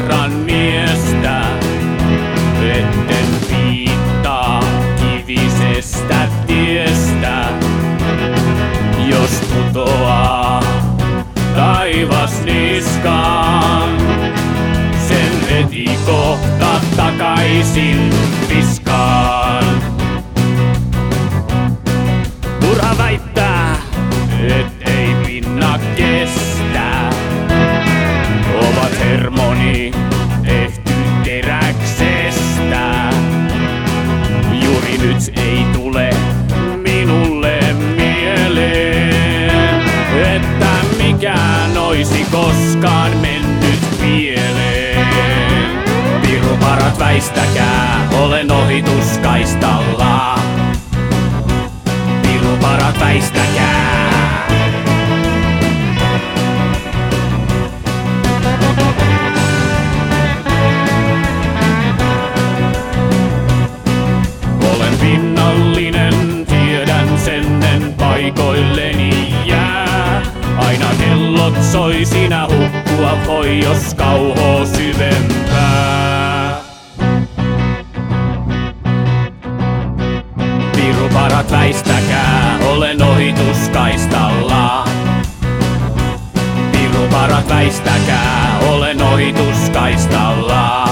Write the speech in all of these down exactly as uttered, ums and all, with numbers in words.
kerran miestä, etten viittaa kivisestä tiestä. Jos putoaa taivas niskaan, sen heti kohta takaisin viskaan. Turha väittää, et ei pinna kestä. Ovat hermoni tehty teräksestä. Juuri nyt ei tule minulle mieleen, että mikään oisi koskaan mennyt pieleen. Piruparat väistäkää, olen ohituskaistalla. Piruparat väistäkää. Olen pinnallinen, tiedän sen, en paikoilleni jää. Aina kellot soi, sinä hukkua voi, jos kauhoo syvempää. Piruparat väistäkää, olen ohituskaistalla. Piruparat väistäkää, olen ohituskaistalla.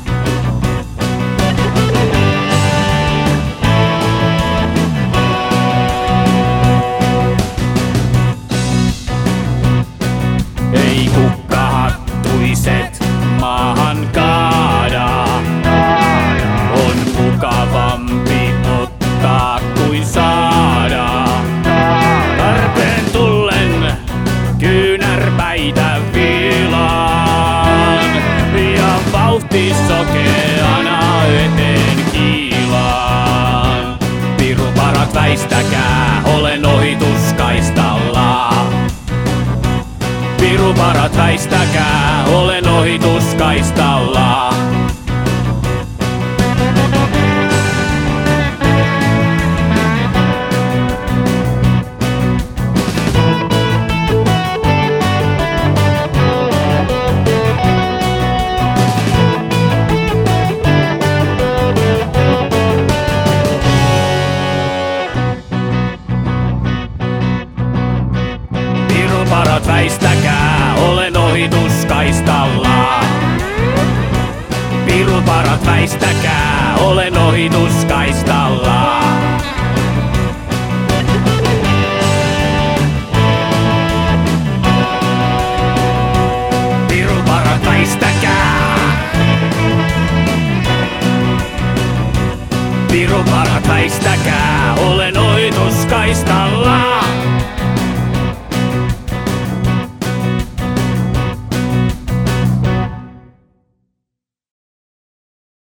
Ei kukkahattuiset maahan kaada, on mukavampi ottaa kuin saada. Tarpeen tullen kyynärpäitä viilaan ja vauhti sokeana eteen kiilaan. Piruparat väistäkää, olen ohituskaistalla. Piruparat väistäkää, olen ohituskaistalla. Piruparat väistäkää, olen ohituskaistalla. Piruparat väistäkää, olen ohituskaistalla. Piruparat väistäkää. Piruparat väistäkää, olen ohituskaistalla.